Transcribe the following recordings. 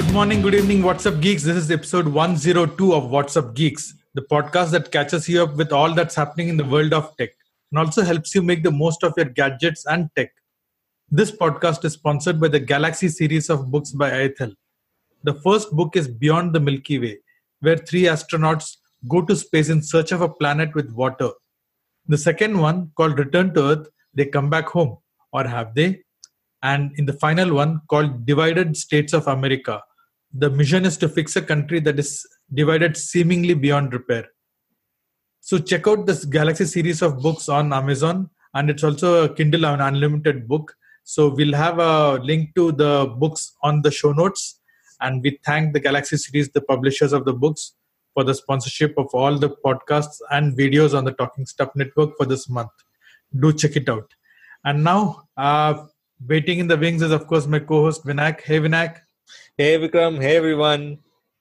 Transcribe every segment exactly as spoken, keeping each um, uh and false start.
Good morning, good evening, What's Up Geeks. This is episode one oh two of What's Up Geeks, the podcast that catches you up with all that's happening in the world of tech and also helps you make the most of your gadgets and tech. This podcast is sponsored by the Galaxy series of books by Aethel. The first book is Beyond the Milky Way, where three astronauts go to space in search of a planet with water. The second one, called Return to Earth, they come back home, or have they? And in the final one, called Divided States of America, the mission is to fix a country that is divided seemingly beyond repair. So check out this Galaxy series of books on Amazon, and it's also a Kindle Unlimited book. So we'll have a link to the books on the show notes, and we thank the Galaxy series, the publishers of the books, for the sponsorship of all the podcasts and videos on the Talking Stuff Network for this month. Do check it out. And now, uh, waiting in the wings is, of course, my co-host Vinayak. Hey, Vinayak. Hey, Vikram. Hey, everyone.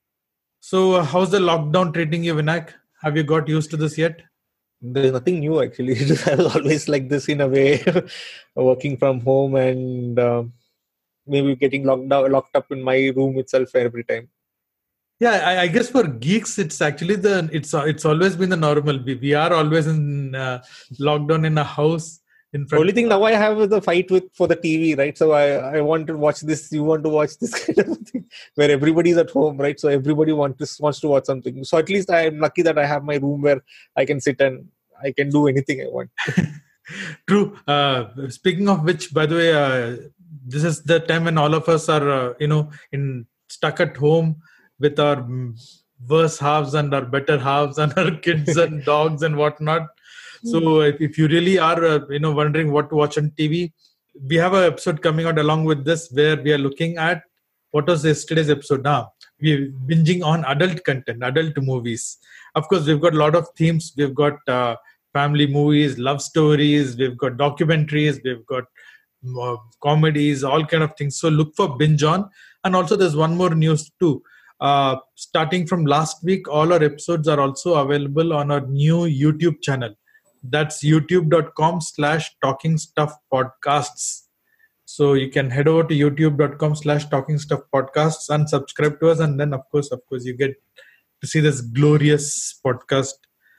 So, uh, how's the lockdown treating you, Vinayak? Have you got used to this yet? There's nothing new, actually. I was always like this in a way, working from home and uh, maybe getting locked down, locked up in my room itself every time. Yeah, I, I guess for geeks, it's actually the it's it's always been the normal. We, we are always in uh, lockdown in a house. In front Only thing now I have is the fight with for the T V, right? So I, I want to watch this, you want to watch this kind of thing where everybody's at home, right? So everybody wants wants to watch something. So at least I'm lucky that I have my room where I can sit and I can do anything I want. True. Uh, speaking of which, by the way, uh, this is the time when all of us are, uh, you know, in stuck at home with our worse halves and our better halves and our kids and dogs and whatnot. So if, if you really are, uh, you know, wondering what to watch on T V, we have an episode coming out along with this where we are looking at what was yesterday's episode. Now we're binging on adult content, adult movies. Of course, we've got a lot of themes. We've got uh, family movies, love stories. We've got documentaries. We've got uh, comedies, all kind of things. So look for binge on. And also, there's one more news too. Uh, starting from last week, all our episodes are also available on our new YouTube channel. That's youtube.com slash talking stuff podcasts. So you can head over to youtube.com slash talking stuff podcasts and subscribe to us. And then, of course, of course, you get to see this glorious podcast.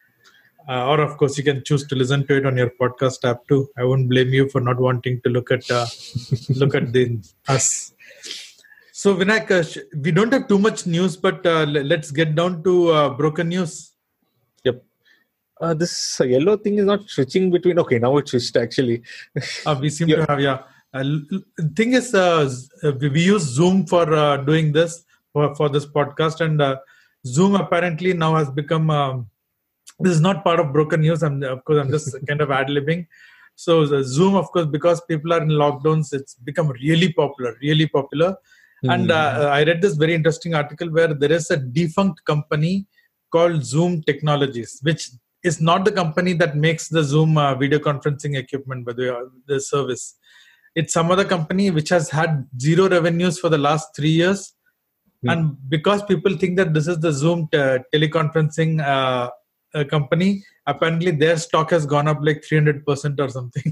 Uh, or, of course, you can choose to listen to it on your podcast app too. I won't blame you for not wanting to look at uh, look at the us. So, Vinayak, uh, we don't have too much news, but uh, let's get down to uh, broken news. Yep. Uh, this uh, yellow thing is not switching between. Okay, now it switched actually. uh, we seem yeah. to have, yeah. Uh, the thing is, uh, we use Zoom for uh, doing this, for, for this podcast. And uh, Zoom apparently now has become, um, this is not part of broken news. I'm, of course, I'm just kind of ad-libbing. So uh, Zoom, of course, because people are in lockdowns, it's become really popular, really popular. Mm-hmm. And uh, I read this very interesting article where there is a defunct company called Zoom Technologies, which is not the company that makes the Zoom uh, video conferencing equipment, by the way, the service. It's some other company which has had zero revenues for the last three years. Mm. And because people think that this is the Zoom te- teleconferencing uh, uh, company, apparently their stock has gone up like three hundred percent or something.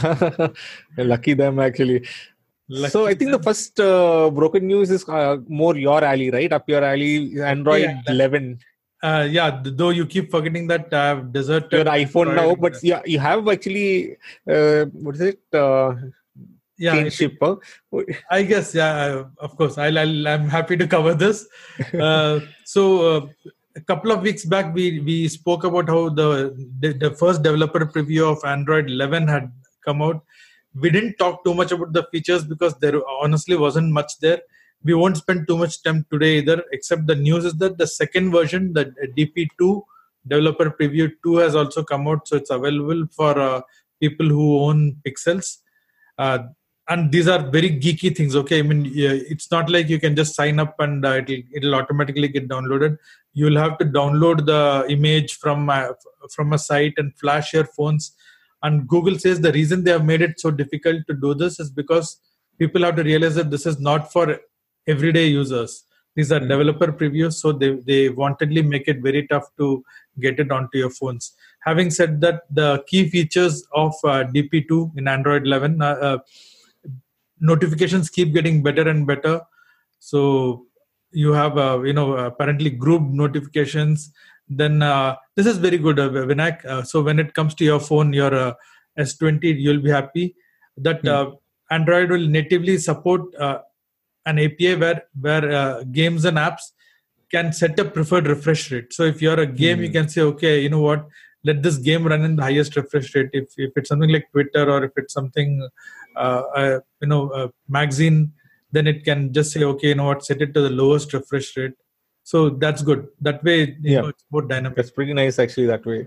Lucky them, actually. Lucky so I think them. The first uh, broken news is uh, more your alley, right? Up your alley, Android yeah, eleven. Uh, yeah, though you keep forgetting that I have deserted your iPhone now, but yeah, you have actually uh, what is it? Uh, yeah, change ship. Huh? I guess, yeah. Of course, I'll, I'll. I'm happy to cover this. Uh, so uh, a couple of weeks back, we we spoke about how the, the the first developer preview of Android eleven had come out. We didn't talk too much about the features because there honestly wasn't much there. We won't spend too much time today either, except the news is that the second version, the D P two, Developer Preview two, has also come out. So it's available for uh, people who own Pixels. Uh, and these are very geeky things, okay? I mean, it's not like you can just sign up and uh, it'll, it'll automatically get downloaded. You'll have to download the image from, uh, from a site and flash your phones. And Google says the reason they have made it so difficult to do this is because people have to realize that this is not for everyday users. These are developer previews, so they, they wantedly make it very tough to get it onto your phones. Having said that, the key features of uh, D P two in Android eleven, uh, uh, notifications keep getting better and better. So you have uh, you know apparently group notifications. Then uh, this is very good, uh, Vinayak. Uh, so when it comes to your phone, your uh, S twenty, you'll be happy that Hmm. uh, Android will natively support uh, an A P I where where uh, games and apps can set a preferred refresh rate. So if you're a game, Hmm. you can say, okay, you know what, let this game run in the highest refresh rate. If if it's something like Twitter, or if it's something, uh, uh, you know, a magazine, then it can just say, okay, you know what, set it to the lowest refresh rate. So that's good. That way, you Yeah, know, it's more dynamic. that's pretty nice actually that way.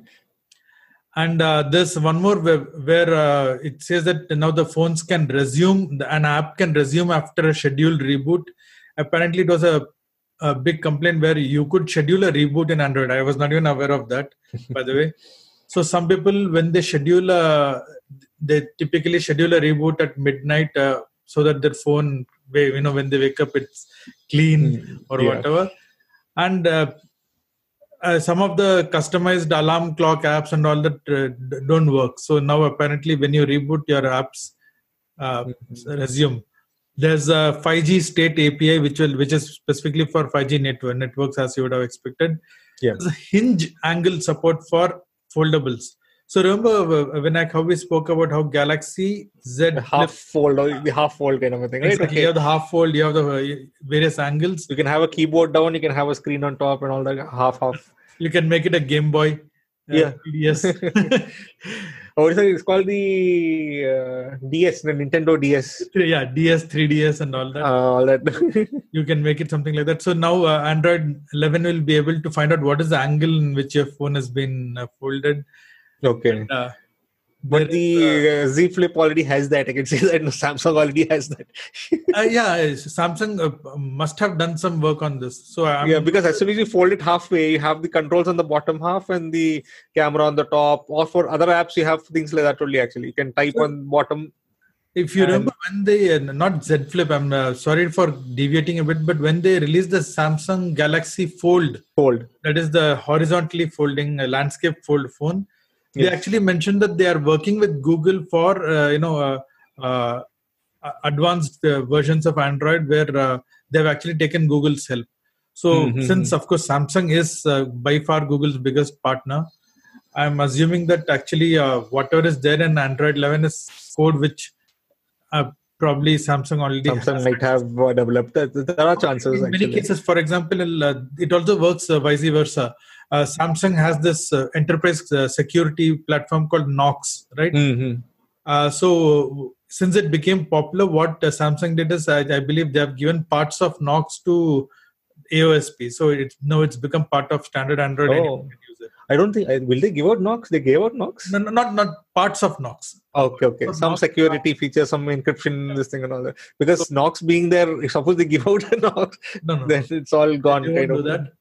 And uh, there's one more where, where uh, it says that now the phones can resume, an app can resume after a scheduled reboot. Apparently, it was a, a big complaint where you could schedule a reboot in Android. I was not even aware of that, by the way. So some people, when they schedule, a, they typically schedule a reboot at midnight uh, so that their phone, you know, when they wake up, it's clean Hmm. or Yeah. whatever. And uh, Uh, some of the customized alarm clock apps and all that uh, d- don't work. So now apparently when you reboot your apps, uh, Mhm. resume. There's a five G state A P I which will which is specifically for five G network networks, as you would have expected. Yeah. There's a hinge angle support for foldables. So remember, uh, Vinayak, how we spoke about how Galaxy Z The half fold or the half fold kind of a thing, right? exactly, you Okay. have the half fold, you have the uh, various angles. You can have a keyboard down, you can have a screen on top, and all that half half. You can make it a Game Boy, uh, Yeah. P D S. Oh, it's it's called the uh, D S, the Nintendo D S. Yeah, D S, three D S, and all that. Uh, all that. You can make it something like that. So now uh, Android eleven will be able to find out what is the angle in which your phone has been uh, folded. Okay. And, uh, But there is, uh, the uh, Z Flip already has that. I can see that. No, Samsung already has that. uh, yeah, Samsung uh, must have done some work on this. So I'm, Yeah, because as soon as you fold it halfway, you have the controls on the bottom half and the camera on the top. Or for other apps, you have things like that only. Actually, you can type So- on bottom. if you And- remember when they, uh, not Z Flip, I'm uh, sorry for deviating a bit, but when they released the Samsung Galaxy Fold, Fold. that is the horizontally folding uh, landscape fold phone, they Yes. actually mentioned that they are working with Google for, uh, you know, uh, uh, uh, advanced uh, versions of Android where uh, they've actually taken Google's help. So Mhm. since, of course, Samsung is uh, by far Google's biggest partner, I'm assuming that actually uh, whatever is there in Android eleven is code which uh, probably Samsung already Samsung has. might have uh, developed. There, there are chances. In many actually. cases, for example, uh, it also works uh, vice versa. Uh, Samsung has this uh, enterprise uh, security platform called Knox, right? Mhm. Uh, so since it became popular, what uh, Samsung did is, I, I believe they have given parts of Knox to A O S P. So it's now it's become part of standard Android. Oh. Anyone can use it. I don't think. I- Will they give out Knox? They gave out Knox. No, no, not not parts of Knox. Okay, okay. So Some Knox- security features, some encryption, this thing and all that. Because Knox being there, if suppose they give out a Knox, No, no, then no. it's all gone. They won't Kind do of. that.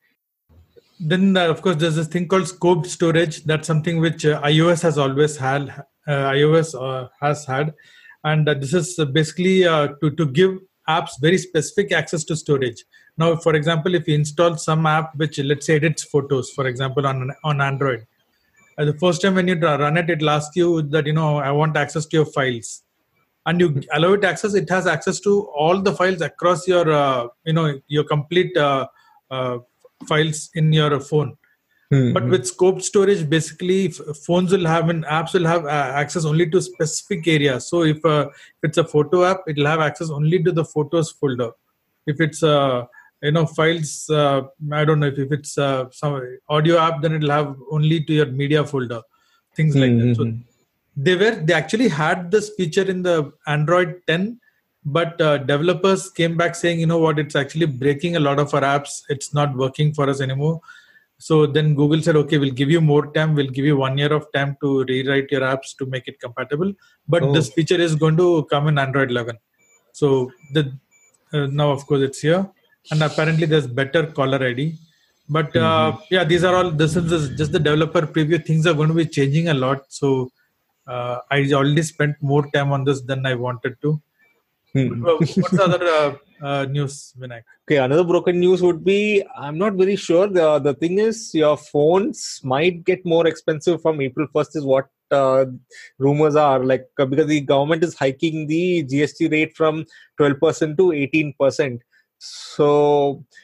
Then, uh, of course, there's this thing called scoped storage. That's something which uh, iOS has always had. Uh, iOS uh, has had, and uh, this is uh, basically uh, to to give apps very specific access to storage. Now, for example, if you install some app which, let's say, edits photos, for example, on on Android, uh, the first time when you run it, it'll ask you that, you know, I want access to your files, and you allow it access. It has access to all the files across your, uh, you know, your complete uh, uh, files in your phone. Mhm. But with scoped storage, basically, f- phones will have and apps will have uh, access only to specific areas. So if, uh, if it's a photo app, it'll have access only to the photos folder. If it's uh, you know files, uh, I don't know if, if it's uh, some audio app, then it'll have only to your media folder, things like that. So Mhm. they were they actually had this feature in the Android ten, but uh, developers came back saying, you know what, it's actually breaking a lot of our apps. It's not working for us anymore. So then Google said, okay, we'll give you more time. We'll give you one year of time to rewrite your apps to make it compatible. But Oh. this feature is going to come in Android eleven. So the uh, now, of course, it's here, and apparently there's better caller I D. But uh, yeah, these are all. This is just the developer preview. Things are going to be changing a lot. So uh, I already spent more time on this than I wanted to. Mhm. But, uh, what's the other uh, uh, news, Vinayak? Okay, another broken news would be I'm not very sure. The the thing is, your phones might get more expensive from April first, is what uh, rumors are. Like, uh, because the government is hiking the G S T rate from twelve percent to eighteen percent. So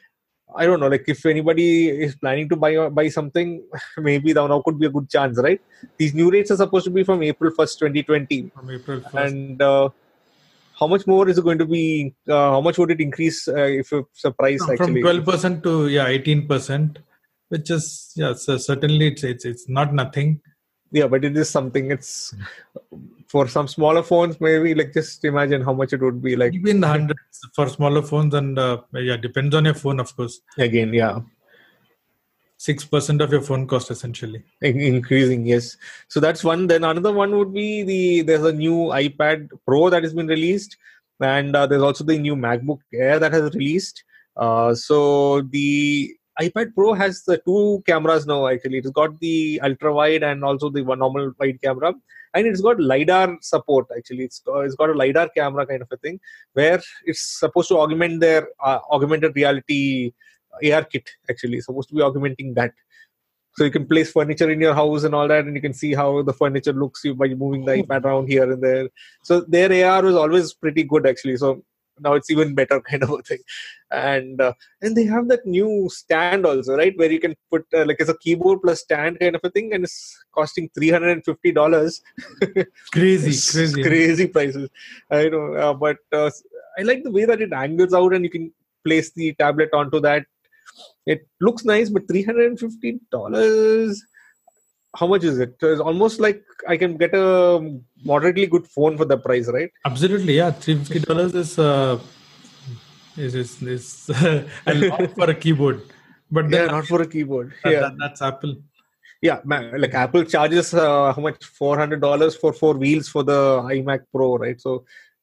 I don't know, like if anybody is planning to buy buy something, maybe now, now could be a good chance, right? These new rates are supposed to be from April first, twenty twenty. From April first. And uh, how much more is it going to be? Uh, how much would it increase uh, if it's a price From, actually? From twelve percent to, yeah, eighteen percent, which is, yeah, so certainly it's, it's, it's not nothing. Yeah, but it is something. It's for some smaller phones, maybe like just imagine how much it would be like. Maybe in the hundreds for smaller phones, and uh, yeah, depends on your phone, of course. Again, yeah. six percent of your phone cost essentially. In- increasing, yes. So that's one. Then another one would be the, there's a new iPad Pro that has been released. And uh, there's also the new MacBook Air that has released. Uh, so the iPad Pro has the two cameras now, actually. It's got the ultra wide and also the one normal wide camera. And it's got LiDAR support, actually. It's got, it's got a LiDAR camera kind of a thing where it's supposed to augment their uh, augmented reality A R kit, actually. It's supposed to be augmenting that. So you can place furniture in your house and all that, and you can see how the furniture looks by moving the iPad around here and there. So their A R was always pretty good, actually. So now it's even better kind of a thing. And uh, and they have that new stand also, right? Where you can put, uh, like it's a keyboard plus stand kind of a thing, and it's costing three hundred fifty dollars. Crazy, crazy. Crazy prices. I know, uh, but uh, I like the way that it angles out and you can place the tablet onto that. It looks nice, but three hundred fifty dollars, how much is it? It's almost like I can get a moderately good phone for the price, right? Absolutely, yeah. three hundred fifty dollars is, uh, is, is, is a lot for a keyboard. But then, yeah, not for a keyboard. That, yeah. that, that's Apple. Yeah, like Apple charges uh, how much? four hundred dollars for four wheels for the iMac Pro, right? So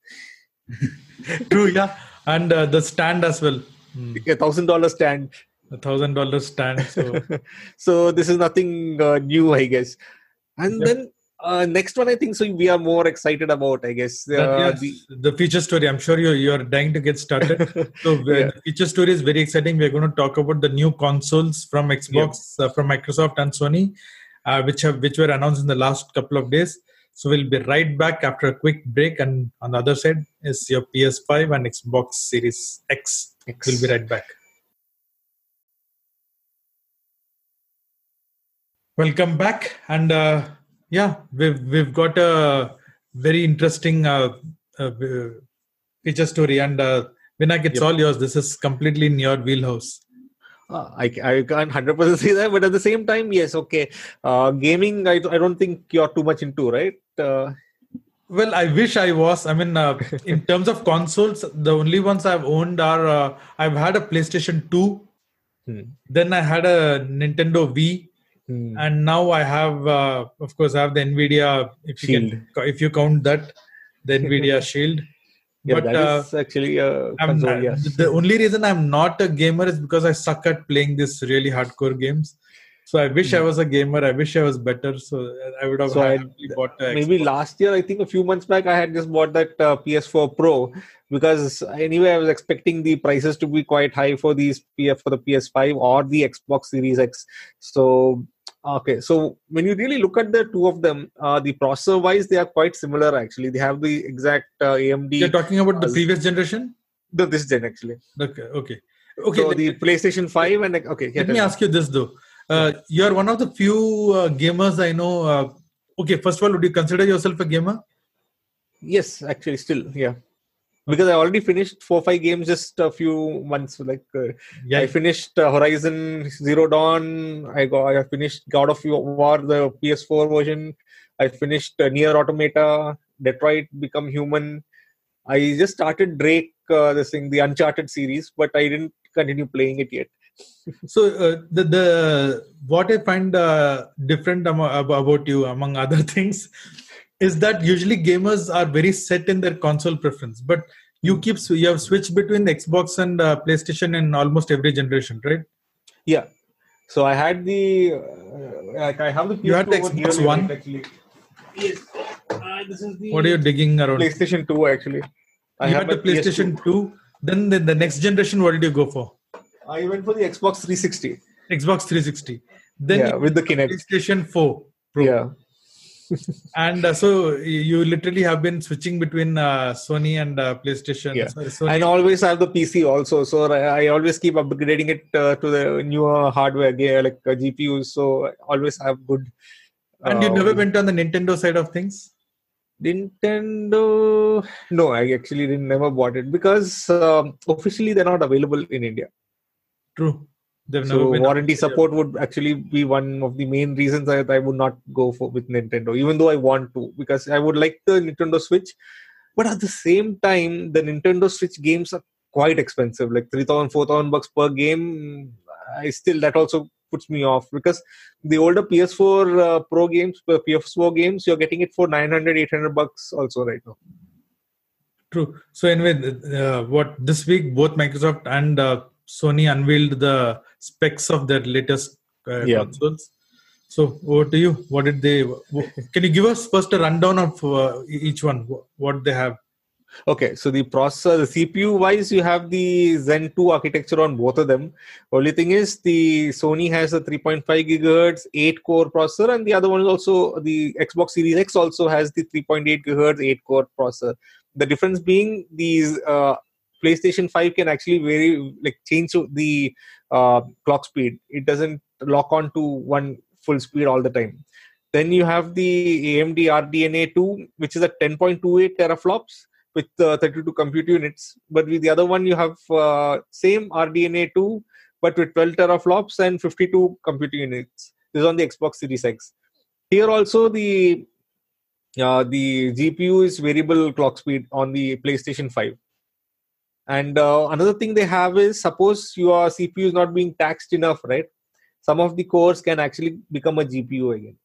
true, yeah. And uh, the stand as well. Hmm. A thousand dollar stand. A thousand dollar stand. So, so this is nothing uh, new, I guess. And yep. then uh, next one, I think so we are more excited about, I guess. Uh, that, yes, the, the feature story. I'm sure you're, you're dying to get started. So yeah. The feature story is very exciting. We're going to talk about the new consoles from Xbox, yep. uh, from Microsoft and Sony, uh, which have which were announced in the last couple of days. So we'll be right back after a quick break. And on the other side is your P S five and Xbox Series X. X. We'll be right back. Welcome back, and uh, yeah, we've we've got a very interesting uh, uh, feature story, and uh, Vinayak, it's yep. all yours. This is completely in your wheelhouse. Uh, I I can't one hundred percent say that, but at the same time, yes, okay. Uh, gaming, I I don't think you're too much into, right? Uh, well, I wish I was. I mean, uh, in terms of consoles, the only ones I've owned are uh, I've had a PlayStation two, hmm. then I had a Nintendo Wii. Hmm. And now I have, uh, of course, I have the Nvidia. If you can, if you count that, the Nvidia Shield. Yeah, but that uh, is actually a console, I'm, yes. The only reason I'm not a gamer is because I suck at playing these really hardcore games. So I wish hmm. I was a gamer. I wish I was better. So I would have so I, bought. A maybe Xbox. Last year, I think a few months back, I had just bought that uh, P S four Pro because anyway, I was expecting the prices to be quite high for these P F for the P S five or the Xbox Series X. So. Okay, so when you really look at the two of them, uh, the processor-wise, they are quite similar actually. They have the exact uh, A M D. You're talking about the uh, previous generation? The, this gen actually. Okay, okay. okay so the PlayStation five and okay. Let me ask you this though. Uh, yeah. You're one of the few uh, gamers I know. Uh, okay, first of all, would you consider yourself a gamer? Yes, actually, still, yeah. Because I already finished four or five games just a few months. Like uh, yeah. I finished uh, Horizon Zero Dawn. I got I finished God of War, the P S four version. I finished uh, Nier Automata, Detroit Become Human. I just started Drake, uh, this thing, the Uncharted series, but I didn't continue playing it yet. So uh, the the what I find uh, different am- about you, among other things, is that usually gamers are very set in their console preference, but you keep you have switched between Xbox and uh, PlayStation in almost every generation, right? Yeah. So I had the uh, like I have the P S two. You had the Xbox One. Actually. Yes. Uh, this is the what are you digging around? PlayStation two actually. I you had the PlayStation two. Then the, the next generation, what did you go for? I went for the Xbox three sixty. Xbox three sixty. Then yeah, with the Kinect. PlayStation four Pro. Yeah. And uh, so you literally have been switching between uh, Sony and uh, PlayStation. Yeah, Sorry, Sony. and always have the P C also. So I, I always keep upgrading it uh, to the newer hardware, like uh, G P Us. So I always have good. Uh, and you never went on the Nintendo side of things? Nintendo, no, I actually didn't never bought it because um, officially they're not available in India. True. They've so never been warranty support would actually be one of the main reasons that I would not go for with Nintendo, even though I want to, because I would like the Nintendo Switch. But at the same time, the Nintendo Switch games are quite expensive, like three thousand, four thousand bucks per game. I still, that also puts me off, because the older P S four uh, Pro games, P S four games, you're getting it for nine hundred, eight hundred bucks also right now. True. So anyway, uh, what this week, both Microsoft and uh, Sony unveiled the specs of their latest uh, yeah. consoles. So over to you. What did they? Can you give us first a rundown of uh, each one? What they have? Okay, so the processor, the C P U wise, you have the Zen two architecture on both of them. Only thing is, the Sony has a three point five gigahertz eight core processor, and the other one is also the Xbox Series X also has the three point eight gigahertz eight core processor. The difference being these uh, PlayStation five can actually vary, like change the uh, clock speed. It doesn't lock on to one full speed all the time. Then you have the A M D R D N A two, which is at ten point two eight teraflops with uh, thirty-two compute units. But with the other one, you have uh, same R D N A two, but with twelve teraflops and fifty-two compute units. This is on the Xbox Series X. Here also the uh, the G P U is variable clock speed on the PlayStation five. And uh, another thing they have is, suppose your C P U is not being taxed enough, right? Some of the cores can actually become a G P U again.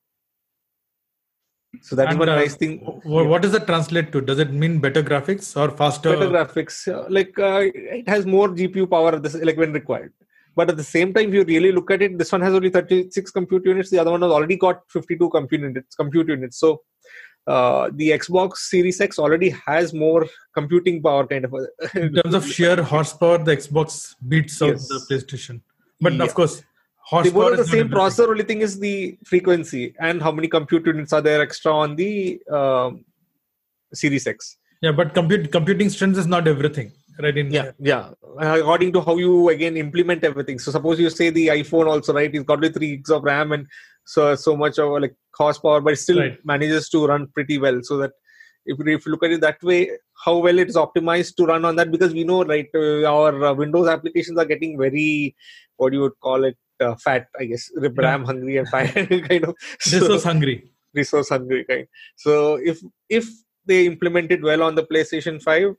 So that and, is one uh, nice thing. What does that translate to? Does it mean better graphics or faster? Better graphics. Uh, like uh, it has more G P U power, this, like when required. But at the same time, if you really look at it, this one has only thirty-six compute units. The other one has already got fifty-two compute units. Compute units. So uh, the Xbox Series X already has more computing power, kind of. In terms of sheer horsepower, the Xbox beats out yes. the PlayStation. But yeah. of course, they both have the same processor. Only thing is the frequency and how many compute units are there extra on the uh, Series X. Yeah, but compute computing strength is not everything, right? In yeah, yeah. Uh, according to how you again implement everything. So suppose you say the iPhone also, right? It's got three gigs of RAM and so so much of like horsepower, but it still right. manages to run pretty well. So that if, if you look at it that way, how well it is optimized to run on that, because we know, right? Uh, our uh, Windows applications are getting very, what you would call it, uh, fat, I guess, RAM hungry and fat kind of. So, resource hungry. Resource hungry kind. So if if they implement it well on the PlayStation five,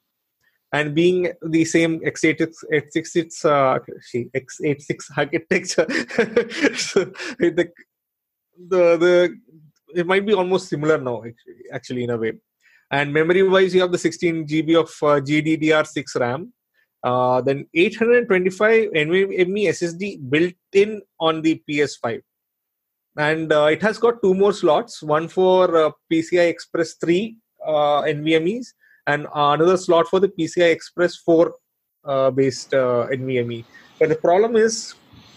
and being the same x eighty-six uh, x eighty-six architecture, so the, the the it might be almost similar now, actually, actually in a way. And memory-wise, you have the sixteen gigabytes of uh, G D D R six RAM, uh, then eight hundred twenty-five NVMe S S D built in on the P S five, and uh, it has got two more slots, one for uh, P C I Express three uh, NVMe's, and another slot for the P C I Express four uh, based uh, NVMe. But the problem is,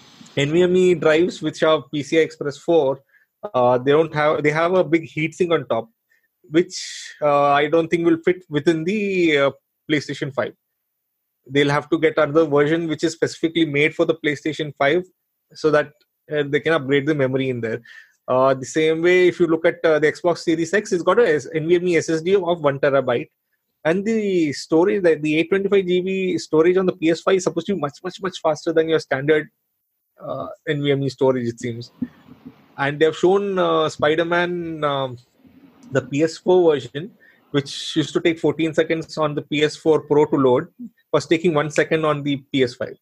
NVMe drives which are P C I Express four, uh, they don't have they have a big heatsink on top, which uh, I don't think will fit within the uh, PlayStation five. They'll have to get another version which is specifically made for the PlayStation five, so that uh, they can upgrade the memory in there. Uh, the same way, if you look at uh, the Xbox Series X, it's got a NVMe S S D of one terabyte. And the storage, the, the eight hundred twenty-five gigabyte storage on the P S five is supposed to be much, much, much faster than your standard uh, NVMe storage, it seems. And they have shown uh, Spider-Man, um, the P S four version, which used to take fourteen seconds on the P S four Pro to load, was taking one second on the P S five.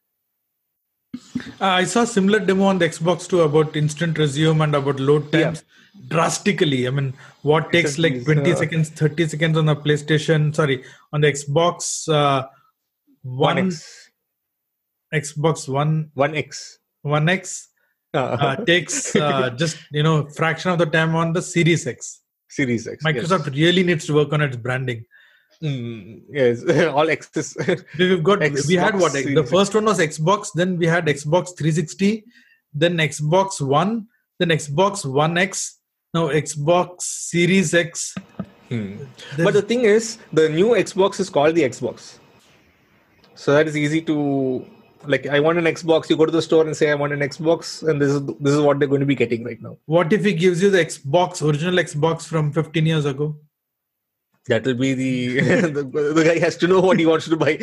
Uh, I saw a similar demo on the Xbox too about instant resume and about load times. Yeah. Drastically. I mean, what takes like twenty uh, seconds, thirty seconds on the PlayStation, sorry, on the Xbox uh, One, One X. Xbox One, One X. One X uh, takes uh, just, you know, fraction of the time on the Series X. Series X. Microsoft yes. really needs to work on its branding. Mm, yes, all X's. We've got, Xbox we had what? Series the first one was Xbox, then we had Xbox three sixty, then Xbox One, then Xbox One X, Now Xbox Series X. Hmm. But the thing is, the new Xbox is called the Xbox. So that is easy to, like, I want an Xbox. You go to the store and say, I want an Xbox, and this is this is what they're going to be getting right now. What if he gives you the Xbox, original Xbox from fifteen years ago? That will be the, the the guy has to know what he wants to buy.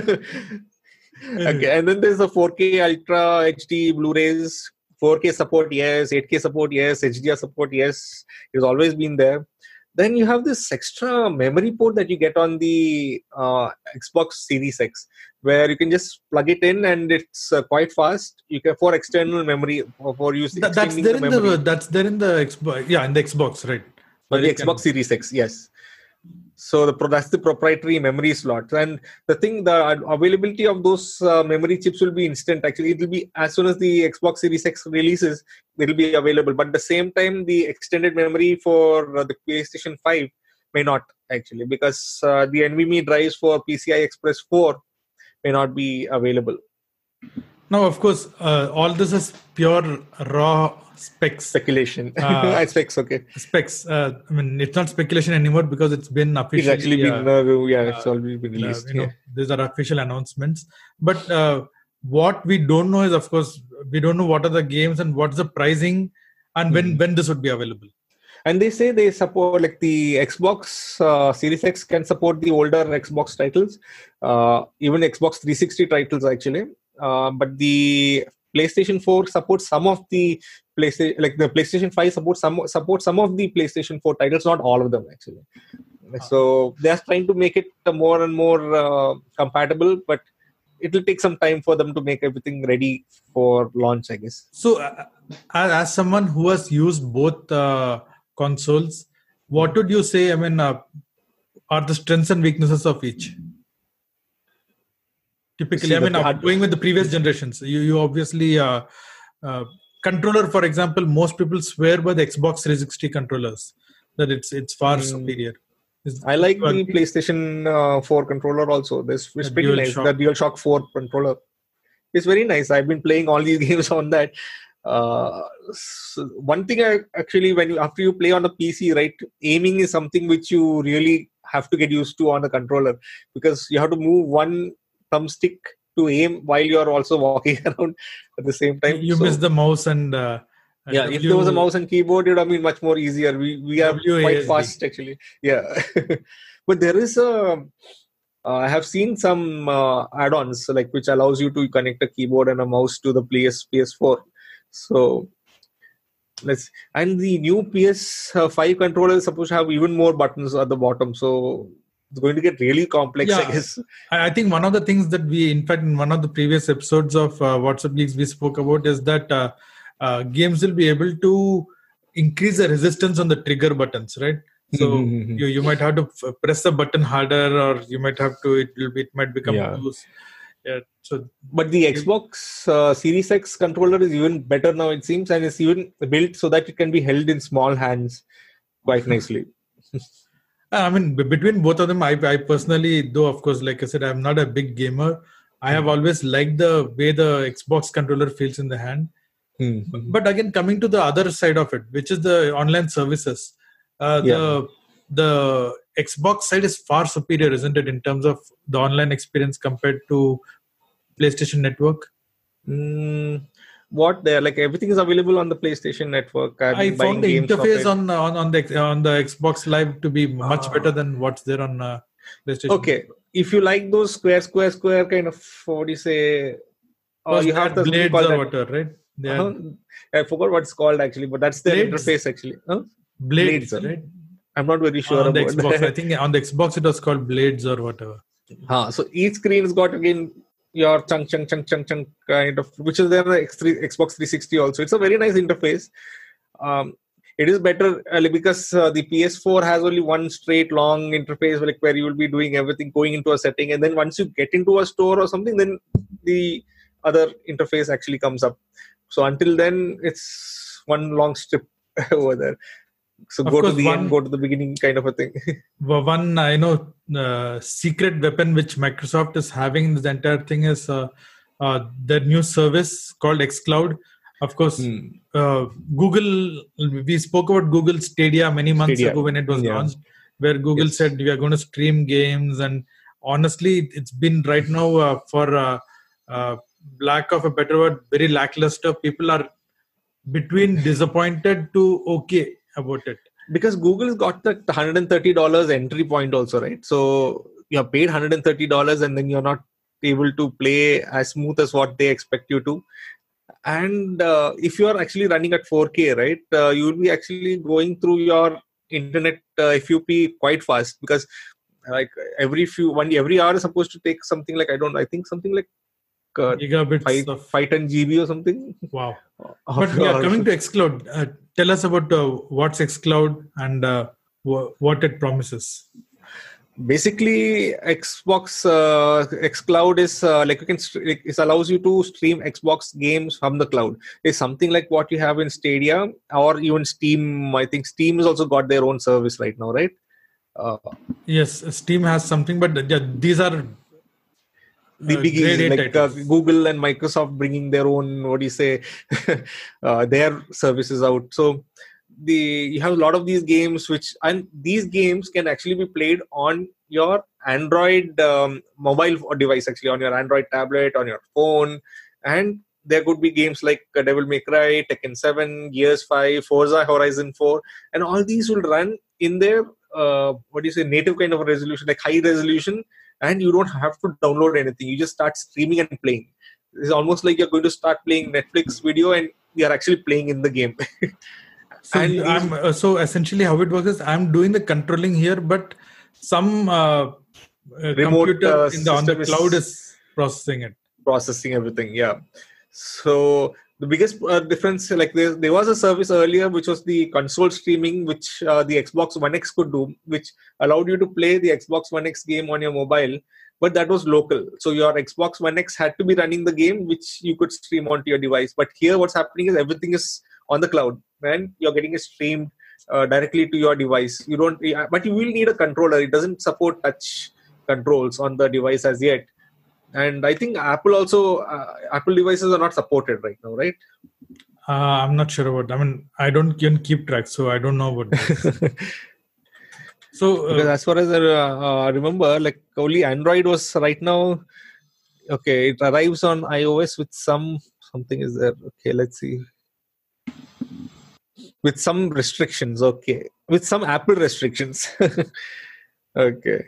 Okay, and then there's the four K Ultra H D Blu-rays, four K support, yes, eight K support, yes, H D R support, yes. It's always been there. Then you have this extra memory port that you get on the uh, Xbox Series X, where you can just plug it in and it's uh, quite fast. You can for external memory for use. That, that's there the in the that's there in the Xbox. Yeah, in the Xbox, right? But the Xbox can... Series X, yes. So the that's the proprietary memory slot, and the thing, the availability of those uh, memory chips will be instant. Actually, it will be as soon as the Xbox Series X releases, it will be available. But at the same time, the extended memory for uh, the PlayStation five may not actually, because uh, the NVMe drives for P C I Express four may not be available. Now, of course, uh, all this is pure raw specs. Speculation. Uh, specs, okay. Specs. Uh, I mean, it's not speculation anymore because it's been officially. It's actually been, uh, uh, yeah, it's already been released. Uh, you yeah. know, these are official announcements. But uh, what we don't know is, of course, we don't know what are the games and what's the pricing and when, mm-hmm. when this would be available. And they say they support, like the Xbox uh, Series X can support the older Xbox titles, uh, even Xbox three sixty titles actually. Uh, but the PlayStation four supports some of the PlayStation, like the PlayStation five supports some supports some of the PlayStation four titles, not all of them actually. So they're trying to make it more and more uh, compatible, but it will take some time for them to make everything ready for launch, I guess. So, uh, as someone who has used both uh, consoles, what would you say? I mean, uh, are the strengths and weaknesses of each? Typically, See, I mean, uh, going with the previous generations, you you obviously uh, uh, controller, for example, most people swear by the Xbox three sixty controllers that it's it's far mm. superior. It's, I like the PlayStation uh, four controller also. This is pretty nice. Shock. The DualShock four controller, it's very nice. I've been playing all these games on that. Uh, so one thing I actually, when you after you play on a P C, right, aiming is something which you really have to get used to on a controller, because you have to move one thumbstick to aim while you are also walking around at the same time. You so, miss the mouse and uh, yeah. W- if there was a mouse and keyboard, it would have been much more easier. We we are W A S D. Quite fast actually. Yeah, but there is a. Uh, I have seen some uh, add-ons like which allows you to connect a keyboard and a mouse to the P S P S four. So let's and the new P S five controller is supposed to have even more buttons at the bottom. So it's going to get really complex, yeah, I guess. I think one of the things that we, in fact, in one of the previous episodes of uh, WhatsApp Leaks, we spoke about is that uh, uh, games will be able to increase the resistance on the trigger buttons, right? So mm-hmm. you, you might have to f- press the button harder, or you might have to, it will be, it might become yeah. loose. Yeah, so, but the Xbox uh, Series X controller is even better now, it seems, and it's even built so that it can be held in small hands quite nicely. I mean, between both of them, I, I personally, though, of course, like I said, I'm not a big gamer. I have always liked the way the Xbox controller feels in the hand. Mm-hmm. But again, coming to the other side of it, which is the online services, uh, yeah. the the Xbox side is far superior, isn't it, in terms of the online experience compared to PlayStation Network? Mm, what there, like everything is available on the PlayStation Network. I've I found the interface on on on the on the Xbox Live to be much uh, better than what's there on uh, PlayStation. Okay, if you like those square, square, square kind of, what do you say? Oh, you have the blades or that. Whatever, right? Yeah. Uh-huh. I forgot what it's called actually, but that's the interface actually. Huh? Blades, blades, right? I'm not very sure on about the Xbox. that. I think on the Xbox it was called Blades or whatever. Huh. So each screen has got again your chunk, chunk, chunk, chunk, chunk kind of, which is there on the X three, Xbox three sixty also. It's a very nice interface. Um, it is better uh, because uh, the P S four has only one straight long interface, like where you will be doing everything, going into a setting, and then once you get into a store or something, then the other interface actually comes up. So until then, it's one long strip over there. So of go course, to the one, end, go to the beginning kind of a thing. One, I know, uh, secret weapon which Microsoft is having in this entire thing is uh, uh, their new service called xCloud. Of course, Hmm. uh, Google, we spoke about Google Stadia many months Stadia. ago when it was Yeah. launched, where Google Yes. said we are going to stream games. And honestly, it's been right now uh, for uh, uh, lack of a better word, very lackluster. People are between disappointed to okay about it. Because Google's got the one hundred thirty dollars entry point also, right? So you're paid one hundred thirty dollars and then you're not able to play as smooth as what they expect you to. And uh, if you are actually running at four K, right, uh, you will be actually going through your internet uh, F U P quite fast, because like every few one every hour is supposed to take something like, I don't I think something like uh, Gigabits five, of five ten G B or something. wow. Of But yeah, your- coming to xCloud, uh, tell us about uh, what's xCloud and uh, wh- what it promises. Basically, Xbox uh, xCloud is uh, like you can st- like, it allows you to stream Xbox games from the cloud. It's something like what you have in Stadia or even Steam. I think Steam has also got their own service right now, right? Uh, Yes, Steam has something, but yeah, these are the uh, biggies grade A like uh, titles. Google and Microsoft bringing their own, what do you say, uh, their services out. So the you have a lot of these games which, and these games can actually be played on your Android um, mobile device, actually on your Android tablet, on your phone. And there could be games like uh, Devil May Cry, Tekken seven, Gears five, Forza Horizon four, and all these will run in their uh, what do you say, native kind of a resolution, like high resolution, and you don't have to download anything. You just start streaming and playing. It's almost like you're going to start playing Netflix video and you're actually playing in the game. So And you- these- I'm uh, so essentially how it works is I'm doing the controlling here, but some uh, uh, Remote, computer uh, in the on the system is- cloud is processing it. processing everything, yeah. So the biggest uh, difference, like there, there was a service earlier which was the console streaming, which uh, the Xbox One X could do, which allowed you to play the Xbox One X game on your mobile, but that was local. So your Xbox One X had to be running the game which you could stream onto your device. But here what's happening is everything is on the cloud and you're getting it streamed uh, directly to your device. You don't, but you will need a controller. It doesn't support touch controls on the device as yet. And I think Apple also, uh, Apple devices are not supported right now, right? Uh, I'm not sure about. I mean, I don't even keep track, so I don't know about this. So Because uh, as far as I uh, remember, like only Android was right now. Okay, it arrives on iOS with some something is there. Okay, let's see. With some restrictions. Okay, with some Apple restrictions. Okay,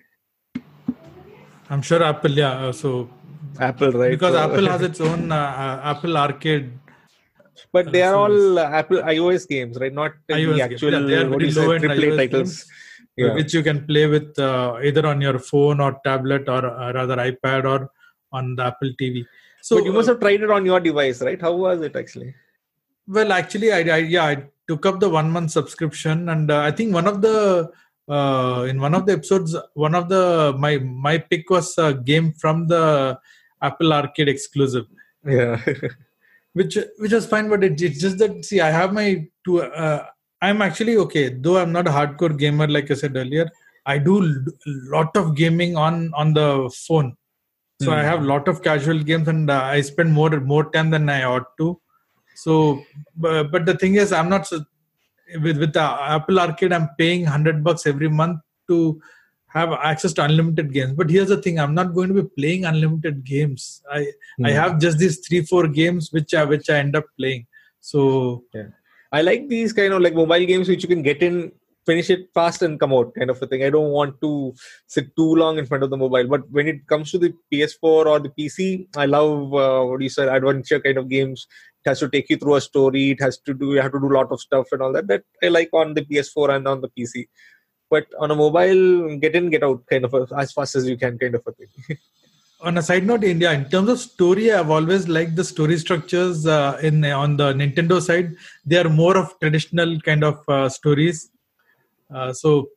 I'm sure Apple, yeah. uh, So Apple, right? because So- Apple has its own uh, uh, Apple Arcade. but they are so all uh, Apple iOS games, right? Not the iOS games. actual Yeah, they are what do very you say, low-end triple A iOS titles. games, Yeah. which you can play with uh, either on your phone or tablet or uh, rather iPad or on the Apple T V. So But you must uh, have tried it on your device, right? How was it actually? well, actually, I, I yeah, I took up the one month subscription, and uh, I think one of the uh, in one of the episodes, one of the my my pick was a game from the Apple Arcade exclusive, Yeah. which which was fine, but it, it's just that see, I have my two. Uh, I'm actually okay, though I'm not a hardcore gamer like I said earlier. I do a lot of gaming on on the phone, so I Hmm. have a lot of casual games, and uh, I spend more more time than I ought to. So, but, but the thing is, I'm not so, with with the Apple Arcade. I'm paying hundred bucks every month to have access to unlimited games. But here's the thing: I'm not going to be playing unlimited games. I I Hmm. have just these three four games which I which I end up playing. So I like these kind of like mobile games which you can get in, finish it fast and come out kind of a thing. I don't want to sit too long in front of the mobile. But when it comes to the P S four or the P C, I love uh, what do you say, adventure kind of games. It has to take you through a story. It has to do, you have to do a lot of stuff and all that. That I like on the P S four and on the P C. But on a mobile, get in, get out kind of a, as fast as you can kind of a thing. on a side note, India, in terms of story, I've always liked the story structures uh, in on the Nintendo side. They are more of traditional kind of uh, stories. Uh, so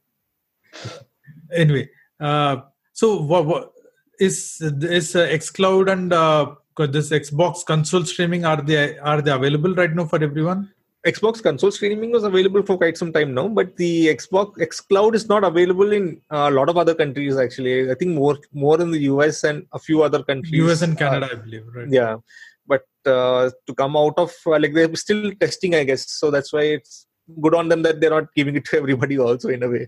anyway, uh, so what, what is is uh, xCloud and uh, this Xbox console streaming, are they are they available right now for everyone? Xbox console streaming was available for quite some time now, but the Xbox xCloud is not available in a lot of other countries. Actually, I think more more in the U S and a few other countries. U S and uh, Canada, I believe, right? yeah, but uh, to come out of uh, like they're still testing, I guess. So that's why it's good on them that they're not giving it to everybody also in a way.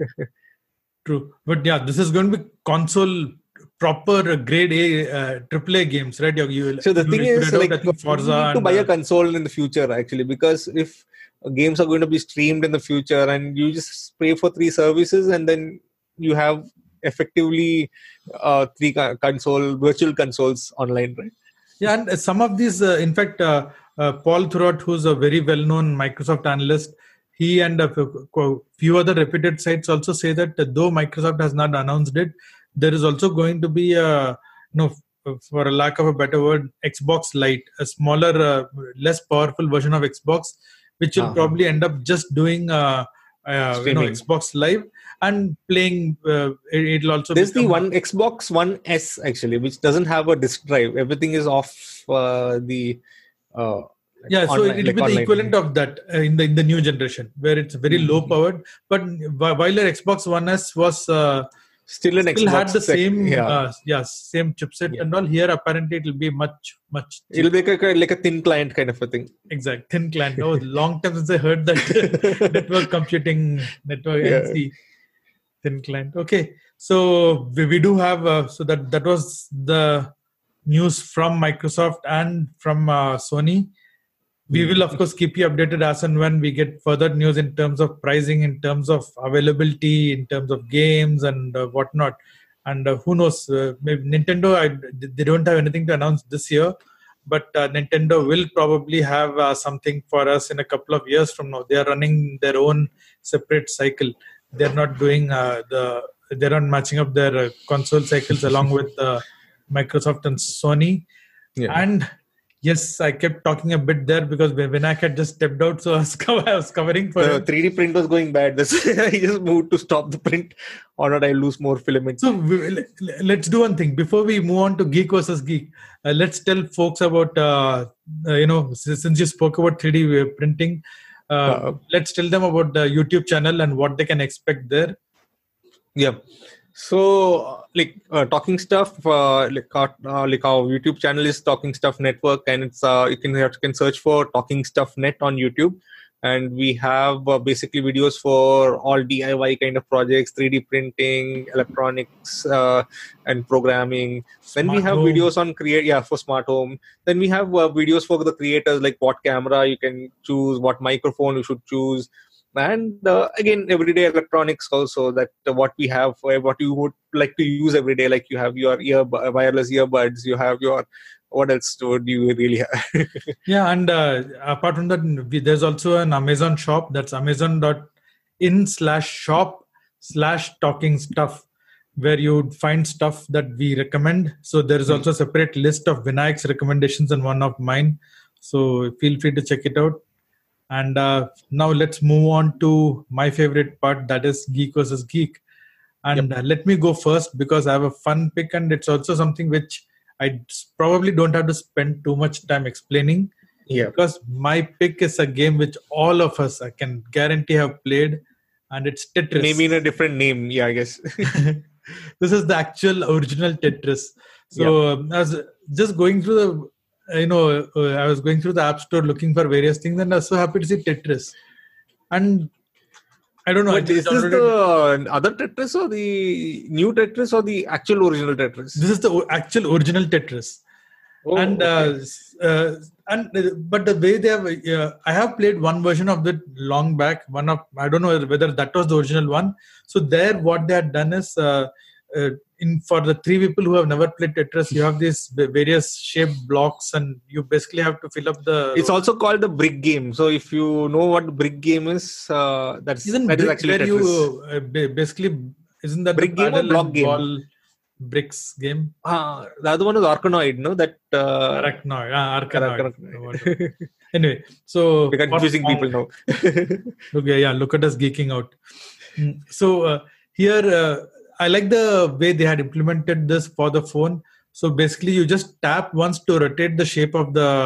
True, but yeah, this is going to be console proper grade A uh, triple A games, right? You, you, so the you, thing you is, out, like, I think Forza you need to and, buy a uh, console in the future actually, because if games are going to be streamed in the future and you just pay for three services and then you have effectively uh, three co- console virtual consoles online, right? Yeah, and some of these, uh, in fact, uh, uh, Paul Thurrott, who's a very well-known Microsoft analyst, he and a few other reputed sites also say that though Microsoft has not announced it, there is also going to be a, you know, for a lack of a better word, Xbox Lite, a smaller, uh, less powerful version of Xbox, which will uh-huh. probably end up just doing uh, uh, you know, Xbox Live and playing. Uh, it, it'll also. There's the one Xbox One S actually, which doesn't have a disk drive. Everything is off uh, the. Uh, like yeah, so online, it'll like be the equivalent of that uh, in the in the new generation, where it's very mm-hmm. low powered. But while the Xbox One S was uh, still an still Xbox had the same yeah, uh, yeah same chipset yeah. and all, here apparently it'll be much much cheaper. It'll be like a, like a thin client kind of a thing. Exact thin client. Oh, long time since I heard that network computing network yeah. N C thin client. Okay, so we, we do have uh, so that that was the news from Microsoft and from uh, Sony. We will, of course, keep you updated as and when we get further news in terms of pricing, in terms of availability, in terms of games and uh, whatnot. And uh, who knows, uh, maybe Nintendo, I, they don't have anything to announce this year, but uh, Nintendo will probably have uh, something for us in a couple of years from now. They are running their own separate cycle. They're not doing uh, the, they're not matching up their uh, console cycles along with uh, Microsoft and Sony. Yeah. And yes, I kept talking a bit there because Vinayak had just stepped out, so I was, co- I was covering for the him. three D print was going bad. This I just moved to stop the print, or not I lose more filament. So we, let's do one thing before we move on to Geek versus Geek. Uh, let's tell folks about uh, uh, you know since you spoke about three D printing, uh, uh, let's tell them about the YouTube channel and what they can expect there. Yeah. So, like uh, Talking Stuff, uh, like uh, like our YouTube channel is Talking Stuff Network, and it's uh, you can you can search for Talking Stuff Net on YouTube, and we have uh, basically videos for all D I Y kind of projects, three D printing, electronics, uh, and programming. Then smart we have home. videos on create yeah for smart home. Then we have uh, videos for the creators, like what camera you can choose, what microphone you should choose. And uh, again, everyday electronics also, that uh, what we have, for what you would like to use every day, like you have your ear wireless earbuds, you have your, what else do you really have? Yeah, and uh, apart from that, there's also an Amazon shop, that's amazon.in slash shop slash talking stuff, where you would find stuff that we recommend. So there is also a separate list of Vinayak's recommendations and one of mine. So feel free to check it out. And uh, now let's move on to my favorite part, that is Geek versus Geek. And yep. uh, let me go first because I have a fun pick, and it's also something which I probably don't have to spend too much time explaining. Yeah. Because my pick is a game which all of us, I can guarantee, have played, and it's Tetris. Maybe in a different name, yeah, I guess. This is the actual original Tetris. So yep. um, I was just going through the You know, uh, I was going through the App Store looking for various things, and I was so happy to see Tetris. And I don't know. But is this the other Tetris or the new Tetris or the actual original Tetris? This is the actual original Tetris. Oh, and okay. uh, uh, and uh, but the way they have, uh, I have played one version of it long back. One of I don't know whether that was the original one. So there, what they had done is. Uh, Uh, in for the three people who have never played Tetris, you have these various shaped blocks, and you basically have to fill up the. It's also called the brick game. So if you know what brick game is, uh, that's isn't that brick, is actually where Tetris. You, uh, basically, isn't that brick the game or block game? Ball bricks game. Uh, the other one is Arkanoid, no? That uh, Arachnoid. Ah, Arkanoid. Arkanoid. Anyway, so we're confusing people now. Okay, yeah, look at us geeking out. So uh, here. Uh, I like the way they had implemented this for the phone. So basically, you just tap once to rotate the shape of the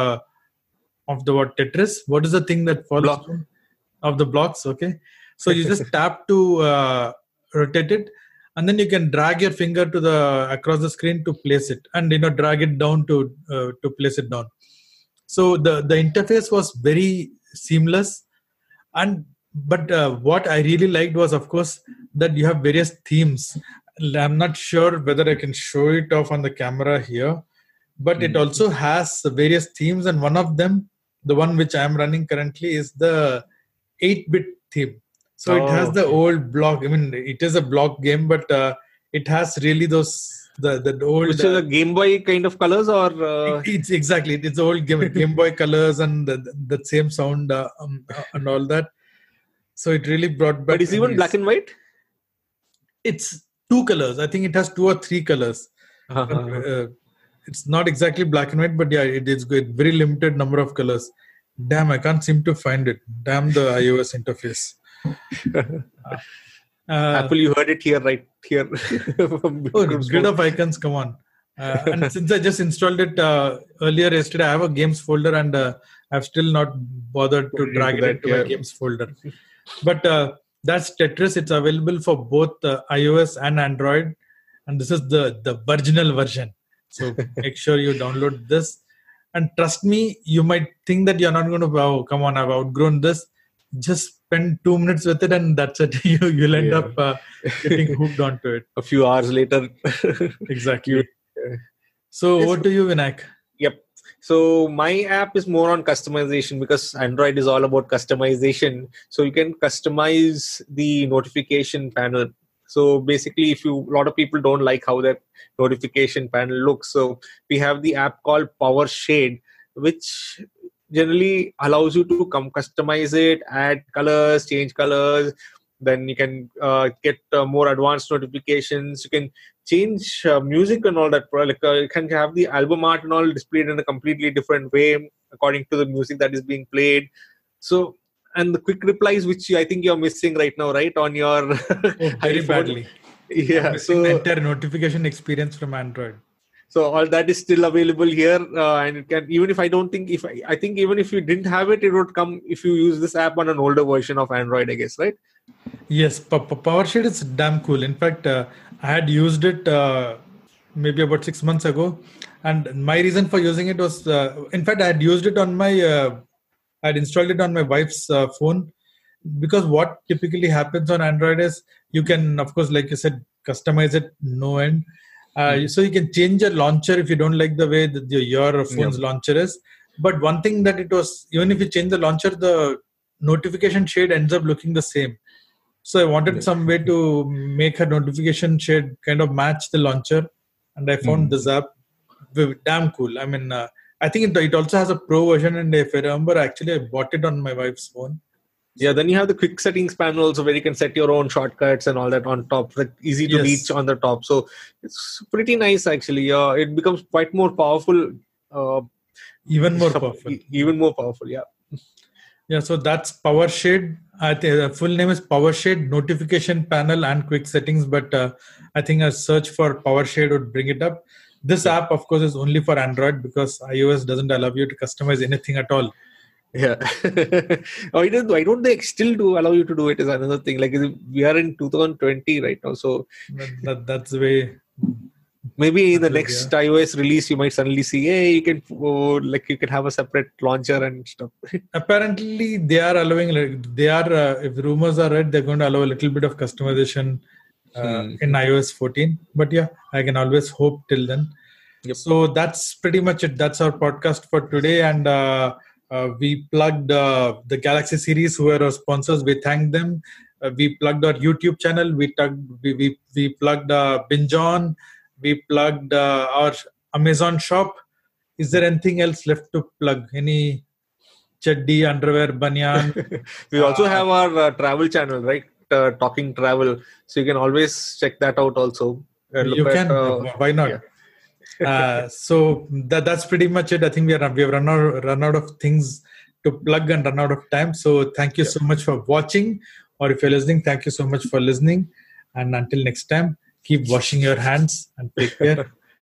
of the what Tetris. What is the thing that follows Block. Of the blocks? Okay, so you just tap to uh, rotate it, and then you can drag your finger to the across the screen to place it, and you know drag it down to uh, to place it down. So the, the interface was very seamless. And but uh, what I really liked was, of course, that you have various themes. I'm not sure whether I can show it off on the camera here, but mm-hmm. it also has various themes, and one of them, the one which I'm running currently, is the eight-bit theme. So oh, it has the okay. old block. I mean, it is a block game, but uh, it has really those the the old. Which is a Game Boy kind of colors, or uh... it, it's exactly it's old Game Game Boy colors and the, the same sound uh, um, and all that. So it really brought back. But it's even black and white. It's two colors. I think it has two or three colors. Uh-huh. Uh, it's not exactly black and white, but yeah, it is good. Very limited number of colors. Damn, I can't seem to find it. Damn the iOS interface. uh, Apple, you heard it here, right here. Oh, grid of icons, come on. Uh, and since I just installed it uh, earlier yesterday, I have a games folder, and uh, I've still not bothered to drag it into my games folder. But uh, that's Tetris. It's available for both uh, iOS and Android. And this is the, the virginal version. So make sure you download this. And trust me, you might think that you're not going to, oh, come on, I've outgrown this. Just spend two minutes with it and that's it. you, you'll end yeah. up uh, getting hooked onto it. A few hours later. Exactly. So it's, over to you, Vinayak. Yep. So my app is more on customization, because Android is all about customization. So you can customize the notification panel. So basically, if you a lot of people don't like how that notification panel looks, so we have the app called PowerShade, which generally allows you to come customize it, add colors, change colors. Then you can uh, get uh, more advanced notifications. You can change uh, music and all that. Like uh, you can have the album art and all displayed in a completely different way according to the music that is being played. So, and the quick replies, which I think you're missing right now, right, on your oh, very badly. Yeah, so the entire notification experience from Android. So all that is still available here, uh, and it can, even if I don't think if I, I think even if you didn't have it, it would come if you use this app on an older version of Android, I guess, right? Yes, PowerShade is damn cool. In fact, uh, I had used it uh, maybe about six months ago, and my reason for using it was, uh, in fact, I had used it on my, uh, I had installed it on my wife's uh, phone, because what typically happens on Android is you can, of course, like you said, customize it no end. Uh, so you can change your launcher if you don't like the way that your, your phone's yeah. launcher is. But one thing that it was, even if you change the launcher, the notification shade ends up looking the same. So I wanted yeah. some way to make a notification shade kind of match the launcher. And I found mm. this app damn cool. I mean, uh, I think it, it also has a pro version. And if I remember, actually, I bought it on my wife's phone. Yeah, then you have the quick settings panel also, where you can set your own shortcuts and all that on top, like easy to yes. reach on the top. So it's pretty nice, actually. Uh, it becomes quite more powerful. Uh, even more powerful. Even more powerful, yeah. Yeah, so that's PowerShade. I think the full name is PowerShade Notification Panel and Quick Settings, but uh, I think a search for PowerShade would bring it up. This yeah. app, of course, is only for Android, because iOS doesn't allow you to customize anything at all. Yeah. Why don't why don't they still do allow you to do it is another thing. Like we are in two thousand twenty right now, so that, that, that's the way. Maybe in the next yeah. iOS release, you might suddenly see, hey, you can oh, like you can have a separate launcher and stuff. Apparently, they are allowing. Like, they are. Uh, if the rumors are right, they're going to allow a little bit of customization uh, hmm. in iOS fourteen. But yeah, I can always hope till then. Yep. So that's pretty much it. That's our podcast for today, and. Uh, Uh, we plugged uh, the Galaxy series, who are our sponsors. We thank them. Uh, we plugged our YouTube channel. We tugged, we we, we plugged uh, Binge On. We plugged uh, our Amazon shop. Is there anything else left to plug? Any chaddi, underwear, banyan? We also uh, have our uh, travel channel, right? Uh, Talking Travel. So you can always check that out also. You at, can. Uh, Why not? Yeah. uh, so that that's pretty much it. I think we are we have run out run out of things to plug and run out of time. So thank you yeah. so much for watching, or if you're listening, thank you so much for listening. And until next time, keep washing your hands and take care.